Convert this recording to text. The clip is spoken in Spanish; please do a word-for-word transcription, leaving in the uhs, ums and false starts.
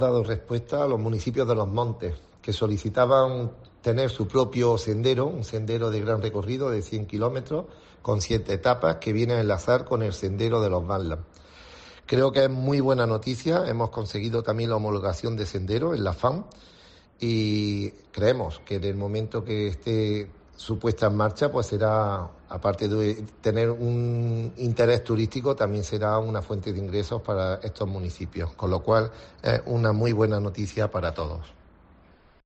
dado respuesta a los municipios de los montes, que solicitaban tener su propio sendero, un sendero de gran recorrido de cien kilómetros, con siete etapas, que viene a enlazar con el sendero de los Badlands. Creo que es muy buena noticia, hemos conseguido también la homologación de sendero en la F A M y creemos que en el momento que esté su puesta en marcha, pues será, aparte de tener un interés turístico, también será una fuente de ingresos para estos municipios, con lo cual es una muy buena noticia para todos.